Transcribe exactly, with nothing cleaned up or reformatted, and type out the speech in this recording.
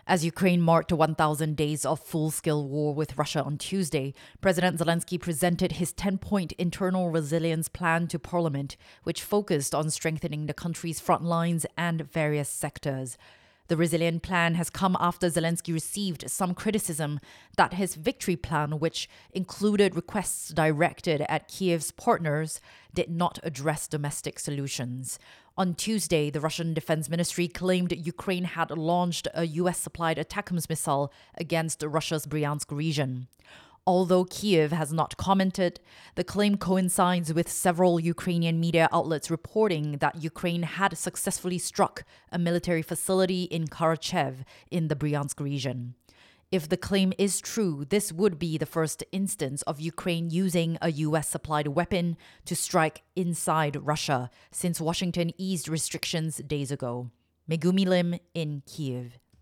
As Ukraine marked one thousand days of full-scale war with Russia on Tuesday, President Zelensky presented his ten-point internal resilience plan to parliament, which focused on strengthening the country's front lines and various sectors. The resilient plan has come after Zelensky received some criticism that his victory plan, which included requests directed at Kiev's partners, did not address domestic solutions. On Tuesday, the Russian Defense Ministry claimed Ukraine had launched a U S-supplied ATACMS missile against Russia's Bryansk region. Although Kiev has not commented, the claim coincides with several Ukrainian media outlets reporting that Ukraine had successfully struck a military facility in Karachev in the Bryansk region. If the claim is true, this would be the first instance of Ukraine using a U S-supplied weapon to strike inside Russia since Washington eased restrictions days ago. Megumi Lim in Kiev.